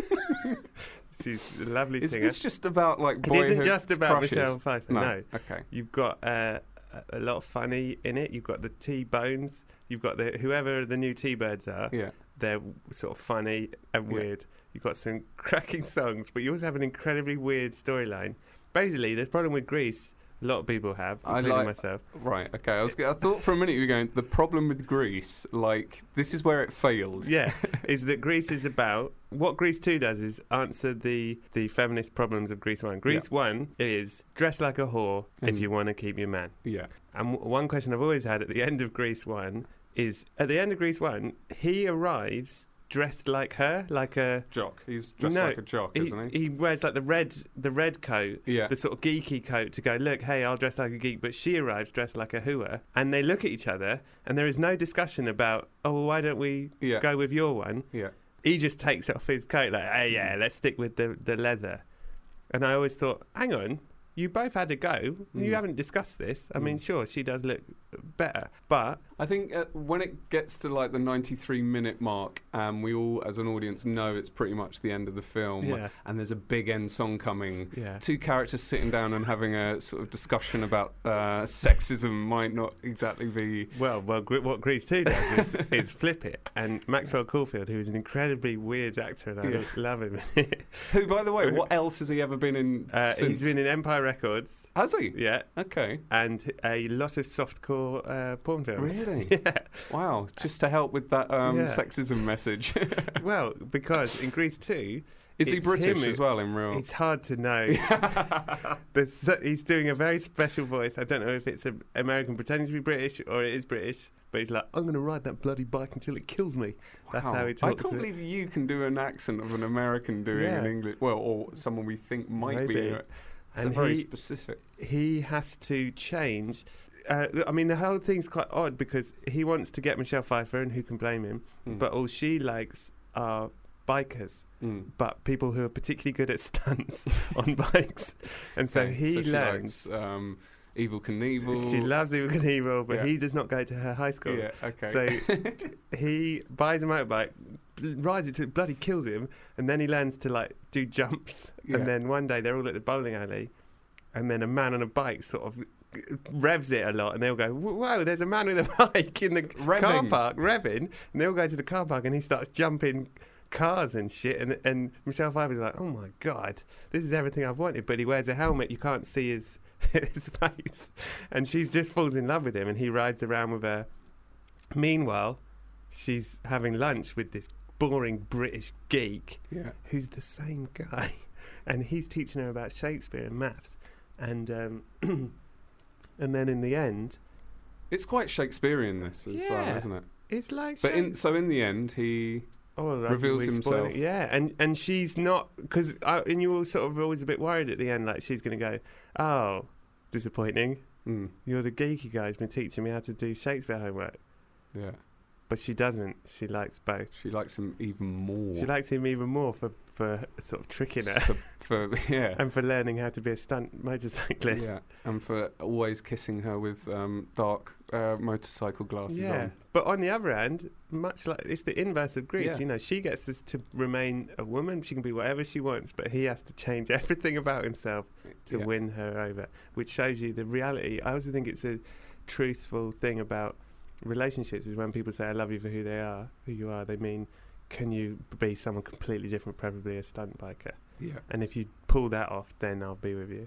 She's a lovely singer. Is this just about like boyhood? It isn't just about crushes? Michelle Pfeiffer. No. Okay. You've got a lot of funny in it. You've got the T-Bones. You've got whoever the new T-Birds are. Yeah. They're sort of funny and weird. You've got some cracking songs, but you also have an incredibly weird storyline. Basically, the problem with Grease, a lot of people have, including myself. Right, okay. I thought for a minute you were going, the problem with Grease, like, this is where it failed. Yeah, is that Grease is about... What Grease 2 does is answer the feminist problems of Grease 1. Grease 1 is dress like a whore if you want to keep your man. Yeah. And one question I've always had at the end of Grease 1 is, at the end of Grease 1, he arrives... dressed like her, like a jock. He's dressed like a jock, isn't he? He wears like the red coat, the sort of geeky coat to go, look, hey, I'll dress like a geek. But she arrives dressed like a hooer, and they look at each other, and there is no discussion about, oh, well, why don't we go with your one? Yeah. He just takes off his coat like, hey, yeah, let's stick with the leather. And I always thought, hang on, you both had a go. You haven't discussed this. I mean, sure, she does look better, but I think when it gets to like the 93-minute mark, we all, as an audience, know it's pretty much the end of the film, and there's a big end song coming. Two characters sitting down and having a sort of discussion about sexism might not exactly be... Well, what Grease 2 does is flip it, and Maxwell Caulfield, who is an incredibly weird actor, and I love him. Who, by the way, what else has he ever been in since? He's been in Empire Records. Has he? Yeah. Okay. And a lot of softcore porn films. Really? Yeah. Wow. Just to help with that sexism message. Well, because in Grease 2... Is he British as well in real? It's hard to know. He's doing a very special voice. I don't know if it's an American pretending to be British or it is British, but he's like, I'm going to ride that bloody bike until it kills me. That's how he talks. I can't believe you can do an accent of an American doing an English... Well, or someone we think might be... It's very specific. He has to change. I mean, the whole thing's quite odd because he wants to get Michelle Pfeiffer, and who can blame him? But all she likes are bikers, but people who are particularly good at stunts on bikes. And so he learns... Likes, Evel Knievel. She loves Evel Knievel, but he does not go to her high school. Yeah, okay. So he buys a motorbike, rides it till it bloody kills him, and then he learns to like do jumps. And then one day they're all at the bowling alley, and then a man on a bike sort of revs it a lot, and they'll go, whoa, there's a man with a bike in the car park revving, and they'll go to the car park, and he starts jumping cars and shit, and Michelle Pfeiffer's like, oh my god, this is everything I've wanted, but he wears a helmet, you can't see his face, and she just falls in love with him, and he rides around with her. Meanwhile, she's having lunch with this boring British geek who's the same guy, and he's teaching her about Shakespeare and maths, and and then in the end, it's quite Shakespearean this as well, isn't it? It's like, but in the end, he reveals himself. And she's not, because and you were sort of always a bit worried at the end, like she's going to go, oh, disappointing. You're the geeky guy who's been teaching me how to do Shakespeare homework. Yeah. But she doesn't. She likes both. She likes him even more. She likes him even more for sort of tricking her. And for learning how to be a stunt motorcyclist. Yeah. And for always kissing her with dark motorcycle glasses on. But on the other hand, much like it's the inverse of Grease. You know, she gets to remain a woman. She can be whatever she wants, but he has to change everything about himself to win her over, which shows you the reality. I also think it's a truthful thing about relationships, is when people say I love you for who you are, they mean, can you be someone completely different, preferably a stunt biker? Yeah. And if you pull that off, then I'll be with you.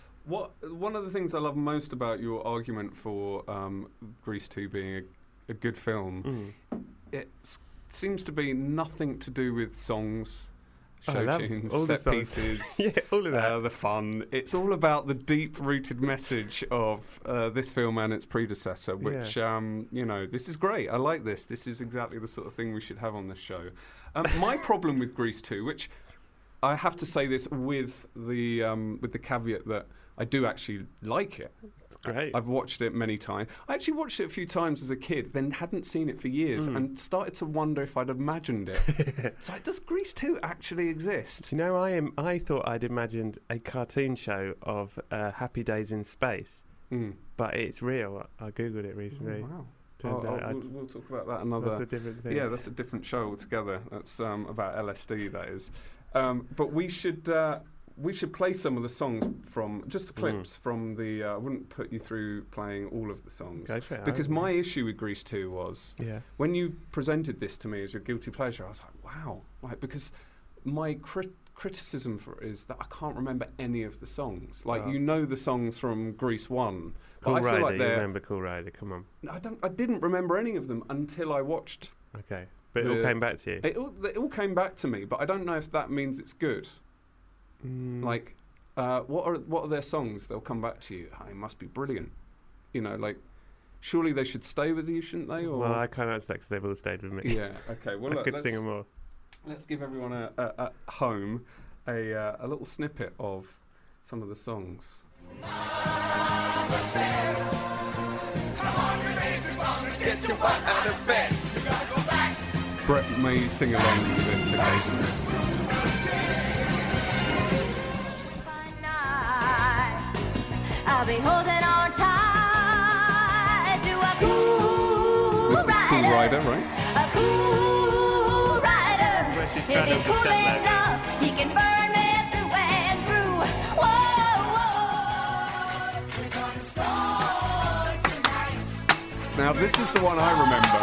One of the things I love most about your argument for Grease 2 being a good film, it seems to be nothing to do with songs, show tunes, set pieces, all of that. The fun. It's all about the deep-rooted message of this film and its predecessor, which, this is great. I like this. This is exactly the sort of thing we should have on this show. My problem with Grease 2, which I have to say this with the caveat that I do actually like it. It's great. I've watched it many times. I actually watched it a few times as a kid, then hadn't seen it for years, and started to wonder if I'd imagined it. So does Grease 2 actually exist? You know, I thought I'd imagined a cartoon show of Happy Days in Space, but it's real. I googled it recently. Oh, wow. We'll talk about that another... That's a different thing. Yeah, that's a different show altogether. That's about LSD, that is. But we should play some of the songs from... Just the clips from the... I wouldn't put you through playing all of the songs. Go for it. Because my issue with Grease 2 was... When you presented this to me as your guilty pleasure, I was like, wow. Because my criticism for it is that I can't remember any of the songs. Like, you know the songs from Grease 1... Cool Rider, you remember Cool Rider, come on. I didn't remember any of them until I watched... Okay, but it all came back to you? It all came back to me, but I don't know if that means it's good. Like, what are their songs? They'll come back to you. Oh, it must be brilliant. You know, like, surely they should stay with you, shouldn't they? Or? Well, I can't answer that because they've all stayed with me. Yeah, okay. Well, I could sing them all. Let's give everyone at home a little snippet of some of the songs. Brett may sing along to this occasionally. I'll be holding on tight to a cool This is Cool Rider, right? A cool rider. where she If started he's with cool Step Ladder. enough, he can burn me through and through. Whoa, whoa. We're gonna explode tonight. Now, this is the one I remember.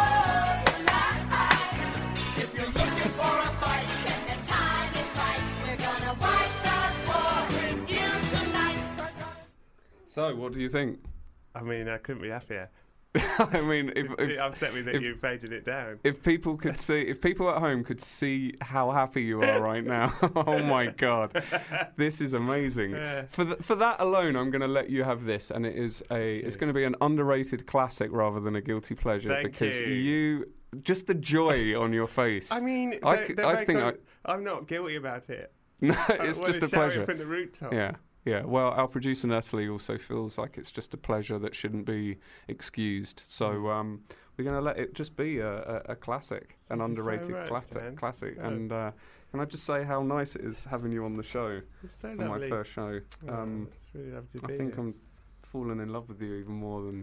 If you're looking for a fight, then the time is right. We're gonna wipe the floor in here tonight. So, what do you think? I mean, I couldn't be happier. I mean, It if upset me that if- you faded it down. if people could see, if people at home could see how happy you are right now, oh my God, this is amazing. Yeah. For that alone, I'm going to let you have this, and it's going to be an underrated classic rather than a guilty pleasure Thank because you. just the joy on your face. I mean, I think I'm not guilty about it. no, I it's wanna just a shout it pleasure. from the rooftops. Yeah. Yeah, well, our producer Natalie also feels like it's just a pleasure that shouldn't be excused. So we're going to let it just be a classic, an Thank you so underrated much, Dan. classic. Oh. And can I just say how nice it is having you on the show It's so for lovely. my first show? It's really lovely to I be think here. I'm falling in love with you even more than...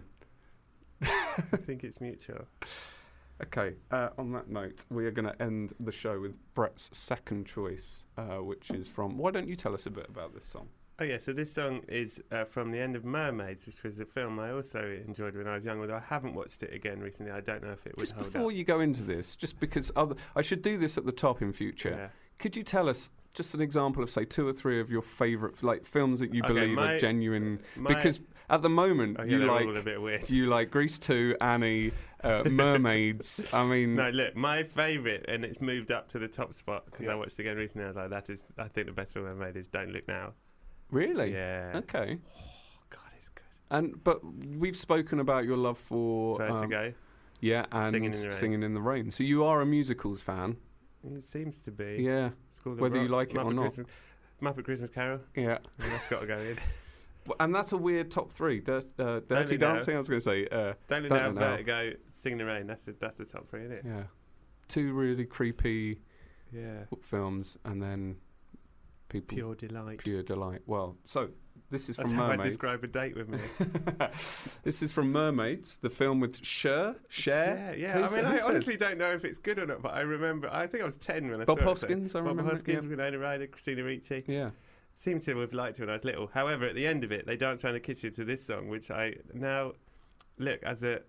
I think it's mutual. Okay, on that note, we are going to end the show with Brett's second choice, which is from... Why don't you tell us a bit about this song? Oh yeah, so this song is from the end of Mermaids, which was a film I also enjoyed when I was young, although I haven't watched it again recently. I don't know if it would Just hold before up. you go into this, just because I should do this at the top in future, Yeah. could you tell us just an example of, say, 2 or 3 of your favourite like films that you Okay, believe my- are genuine? my- Because at the moment, Oh, yeah, you they're like all a bit weird. you like Grease 2, Annie, Mermaids. I mean, No, look, my favourite, and it's moved up to the top spot because Yeah. I watched it again recently. I was like, I think the best film I've made is Don't Look Now. really? Yeah. Okay. God, it's good. But we've spoken about your love for Vertigo. yeah, and Singing in the Rain. the Rain. So you are a musicals fan, It seems to be. yeah? School of Whether you Rock, like it or Muppet not. Christmas, Muppet Christmas Carol. Yeah. I mean, that's got to go in. And that's a weird top 3. Dirty Look Now. Dancing. I was going to say. Don't Look Now, Vertigo, Singing in the Rain. That's the top 3, isn't it? Yeah. 2 really creepy Yeah. films, and then people Pure delight. pure delight. Well, so this is That's from how I Mermaids. describe a date with me. This is from Mermaids, the film with Cher. Yeah. I mean, I honestly don't know if it's good or not, but I remember. I think I was 10 when I Bob saw Hoskins, it. I Bob remember it, Hoskins, yeah. Winona Ryder, Christina Ricci. Yeah. Seemed to have liked it when I was little. However, at the end of it, they dance around the kitchen to this song, which I now look as a.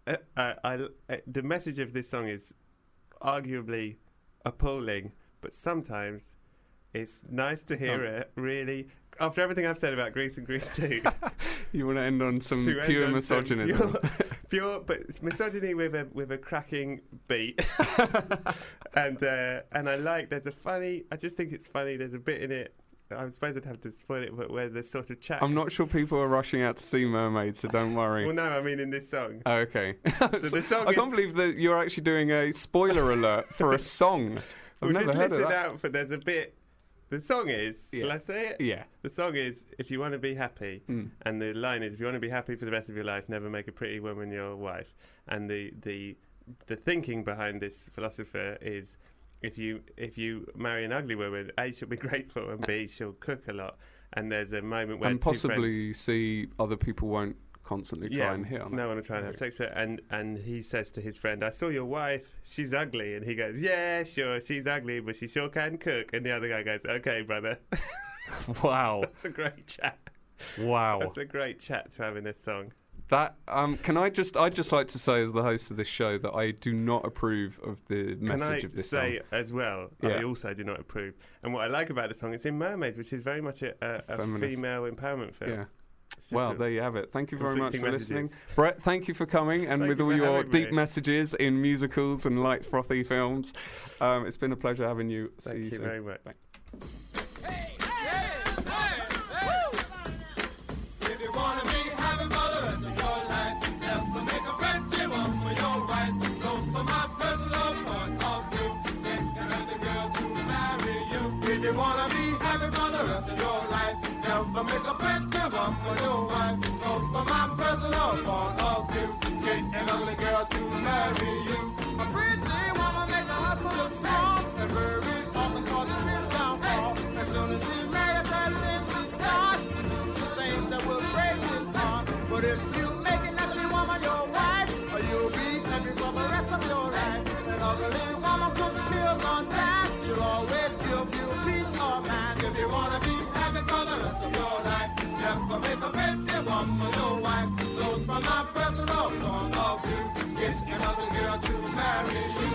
The message of this song is arguably appalling, but sometimes it's nice to hear it. Really, after everything I've said about Grease and Grease 2, You want to end on some to end pure on some misogynism. pure, but it's misogyny with a cracking beat. and I like. There's a funny. I just think it's funny. There's a bit in it. I suppose I'd have to spoil it, but where there's sort of chat. I'm not sure people are rushing out to see Mermaids, so don't worry. Well, no, I mean in this song. Oh, okay. the song I can't is- believe that you're actually doing a spoiler alert for a song. I've Well, never just heard of listen that. out for. There's a bit. The song is. Shall Yeah. I say it? Yeah. The song is, if you want to be happy, and the line is, if you want to be happy for the rest of your life, never make a pretty woman your wife. And the thinking behind this philosopher is, if you marry an ugly woman, A, she'll be grateful, and B, she'll cook a lot. And there's a moment where And two possibly friends, see other people won't constantly try and hit on no it. one will try and have Okay. sex with her. And he says to his friend, I saw your wife, she's ugly. And he goes, yeah, sure, she's ugly, but she sure can cook. And the other guy goes, okay, brother. Wow. That's a great chat. Wow. That's a great chat to have in this song. That I'd just like to say as the host of this show that I do not approve of the Can I message of this say song. as well, Yeah. I also do not approve. And what I like about the song, it's in Mermaids, which is very much a Feminist. female empowerment film. Yeah. It's just Well, a- there you have it. Thank you very much for conflicting listening. messages. Brett, thank you for coming and Thank with you all for your having deep me. messages in musicals and light, frothy films. It's been a pleasure having you. See Thank you soon. very much. If you wanna be happy for the rest of your life, never make a pretty one for your wife. So from my personal point of view, get another girl to marry you. If you wanna be happy for the rest of your life, never make a pretty one for your wife. So from my personal point of view, get an ugly girl to marry you. A pretty woman makes her husband look small, and very often causes his downfall. As soon as he marries her, then she starts to do the things that will break his ugly woman cook meals on time. She'll always give you peace of mind. If you wanna be happy for the rest of your life, never make a pretty woman your wife. So from my personal point of view, get an ugly girl to marry you.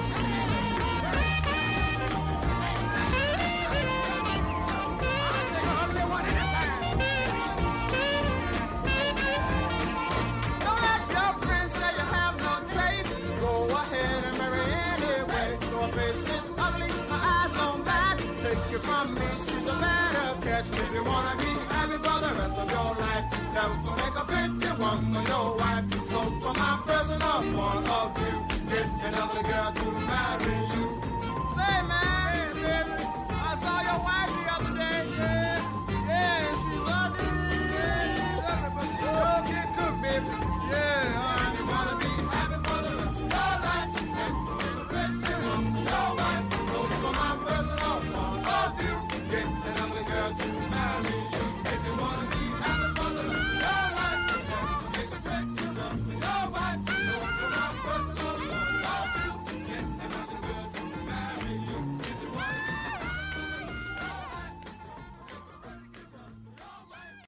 Don't let your friends say you have no taste. Go ahead and marry anyway. Your face is ugly, my eyes don't match. Take it from me, she's a better catch. If you wanna be happy for the rest of your life, never make a pretty woman your wife. So from my personal point of view, get an ugly girl to marry you.